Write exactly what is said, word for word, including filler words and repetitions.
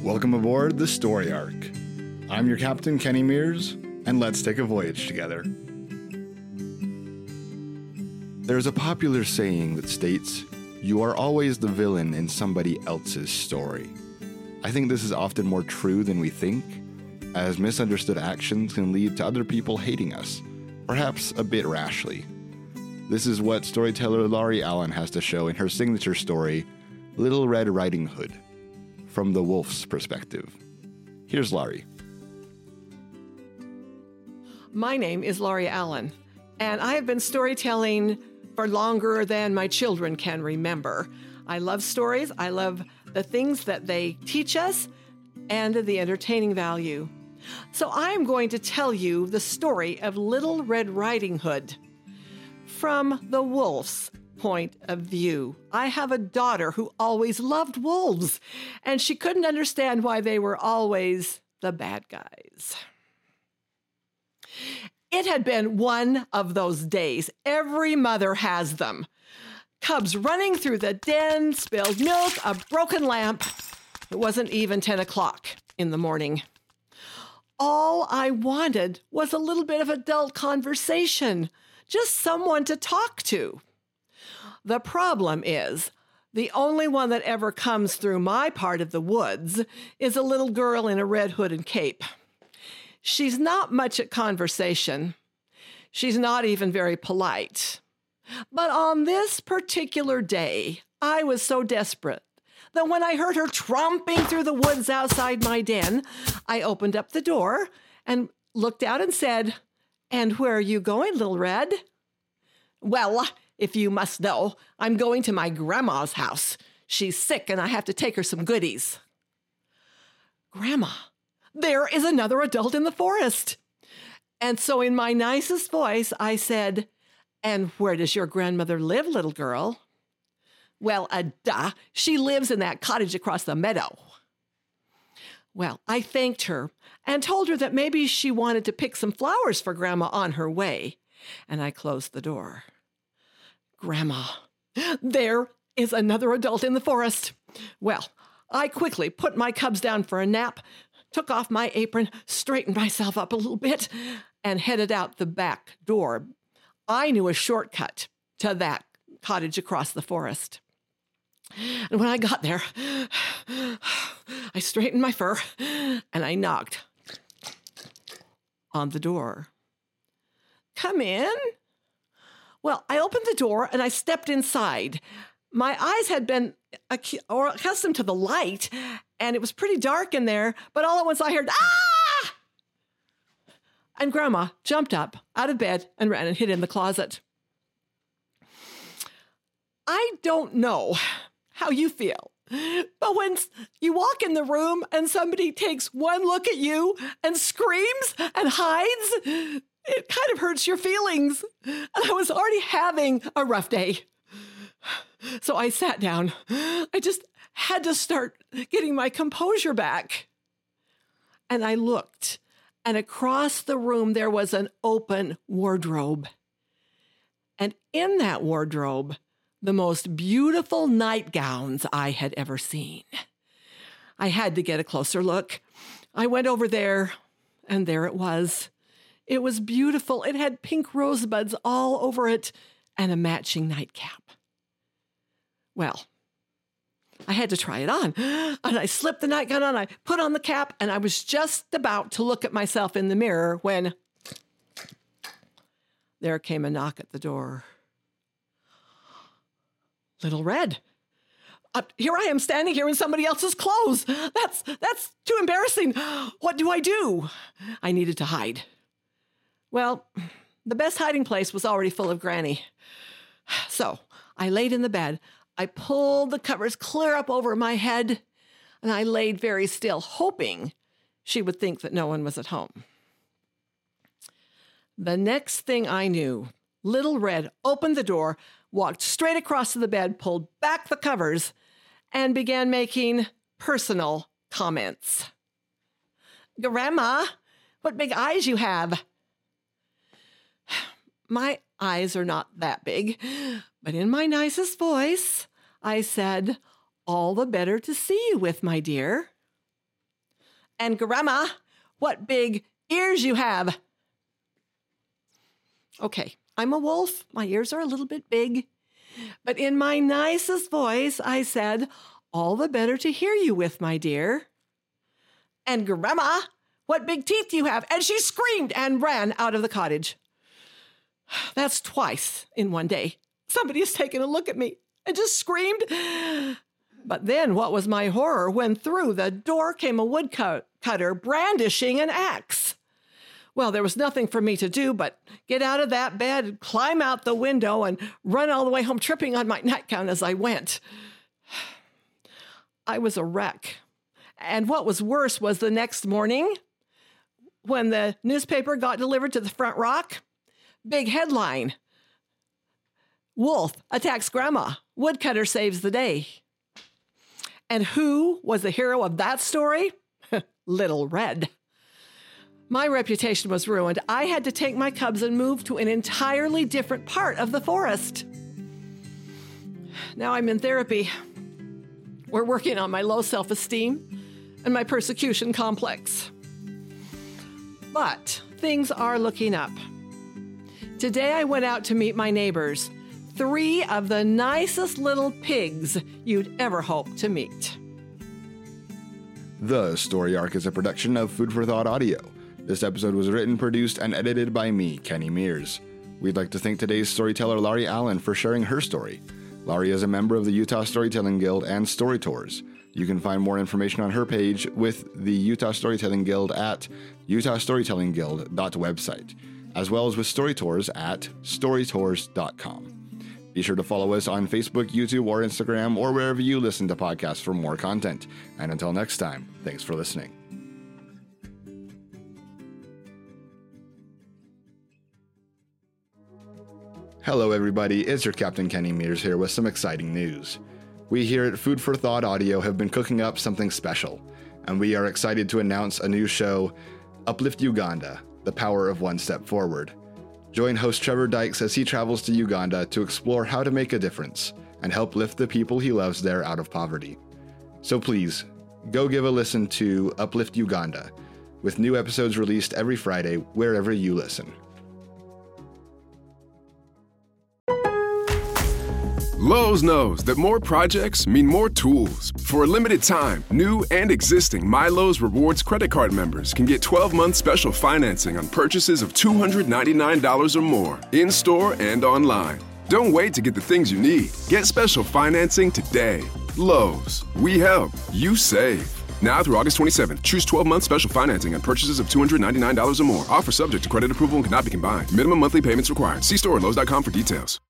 Welcome aboard the Story Arc. I'm your captain, Kenny Mears, and let's take a voyage together. There's a popular saying that states, "You are always the villain in somebody else's story." I think this is often more true than we think, as misunderstood actions can lead to other people hating us, perhaps a bit rashly. This is what storyteller Laurie Allen has to show in her signature story, Little Red Riding Hood, from the wolf's perspective. Here's Laurie. My name is Laurie Allen, and I have been storytelling for longer than my children can remember. I love stories. I love the things that they teach us and the entertaining value. So I am going to tell you the story of Little Red Riding Hood from the wolf's point of view. I have a daughter who always loved wolves, and she couldn't understand why they were always the bad guys. It had been one of those days. Every mother has them. Cubs running through the den, spilled milk, a broken lamp. It wasn't even ten o'clock in the morning. All I wanted was a little bit of adult conversation, just someone to talk to. The problem is, the only one that ever comes through my part of the woods is a little girl in a red hood and cape. She's not much at conversation. She's not even very polite. But on this particular day, I was so desperate that when I heard her tromping through the woods outside my den, I opened up the door and looked out and said, "And where are you going, Little Red?" "Well, if you must know, I'm going to my grandma's house. She's sick and I have to take her some goodies." "Grandma, there is another adult in the forest." And so in my nicest voice, I said, "And where does your grandmother live, little girl?" "Well, uh, duh, she lives in that cottage across the meadow." Well, I thanked her and told her that maybe she wanted to pick some flowers for Grandma on her way, and I closed the door. "Grandma, there is another adult in the forest." Well, I quickly put my cubs down for a nap, took off my apron, straightened myself up a little bit, and headed out the back door. I knew a shortcut to that cottage across the forest. And when I got there, I straightened my fur and I knocked on the door. "Come in." Well, I opened the door and I stepped inside. My eyes had been ac- or accustomed to the light, and it was pretty dark in there, but all at once I heard, "Ah!" And Grandma jumped up out of bed and ran and hid in the closet. I don't know how you feel, but when you walk in the room and somebody takes one look at you and screams and hides, it kind of hurts your feelings. And I was already having a rough day. So I sat down. I just had to start getting my composure back. And I looked, and across the room there was an open wardrobe. And in that wardrobe, the most beautiful nightgowns I had ever seen. I had to get a closer look. I went over there, and there it was. It was beautiful. It had pink rosebuds all over it and a matching nightcap. Well, I had to try it on. And I slipped the nightgown on, I put on the cap, and I was just about to look at myself in the mirror when there came a knock at the door. "Little Red, uh, here I am standing here in somebody else's clothes. That's, that's too embarrassing. What do I do?" I needed to hide. Well, the best hiding place was already full of Granny. So I laid in the bed. I pulled the covers clear up over my head, and I laid very still, hoping she would think that no one was at home. The next thing I knew, Little Red opened the door, walked straight across to the bed, pulled back the covers, and began making personal comments. "Grandma, what big eyes you have." My eyes are not that big, but in my nicest voice, I said, "All the better to see you with, my dear." And Grandma, what big ears you have. Okay, I'm a wolf. My ears are a little bit big. But in my nicest voice, I said, all the better to hear you with, my dear. And Grandma, what big teeth you have. And she screamed and ran out of the cottage. That's twice in one day. Somebody has taken a look at me and just screamed. But then what was my horror when through the door came a woodcutter brandishing an axe. Well, there was nothing for me to do but get out of that bed, climb out the window, and run all the way home, tripping on my nightgown as I went. I was a wreck. And what was worse was the next morning, when the newspaper got delivered to the front rock, big headline, Wolf attacks Grandma, woodcutter saves the day. And who was the hero of that story? Little Red. My reputation was ruined. I had to take my cubs and move to an entirely different part of the forest. Now I'm in therapy. We're working on my low self-esteem and my persecution complex. But things are looking up. Today I went out to meet my neighbors, three of the nicest little pigs you'd ever hope to meet. The Story Arc is a production of Food for Thought Audio. This episode was written, produced, and edited by me, Kenny Mears. We'd like to thank today's storyteller, Laurie Allen, for sharing her story. Laurie is a member of the Utah Storytelling Guild and Story Tours. You can find more information on her page with the Utah Storytelling Guild at utah storytelling guild dot website, as well as with Story Tours at story tours dot com. Be sure to follow us on Facebook, YouTube, or Instagram, or wherever you listen to podcasts for more content. And until next time, thanks for listening. Hello everybody, it's your Captain Kenny Mears here with some exciting news. We here at Food for Thought Audio have been cooking up something special, and we are excited to announce a new show, Uplift Uganda, The Power of One Step Forward. Join host Trevor Dykes as he travels to Uganda to explore how to make a difference and help lift the people he loves there out of poverty. So please, go give a listen to Uplift Uganda, with new episodes released every Friday wherever you listen. Lowe's knows that more projects mean more tools. For a limited time, new and existing MyLowe's Rewards credit card members can get twelve-month special financing on purchases of two hundred ninety-nine dollars or more, in-store and online. Don't wait to get the things you need. Get special financing today. Lowe's. We help. You save. Now through August twenty-seventh, choose twelve-month special financing on purchases of two hundred ninety-nine dollars or more. Offer subject to credit approval and cannot be combined. Minimum monthly payments required. See store at lowes dot com for details.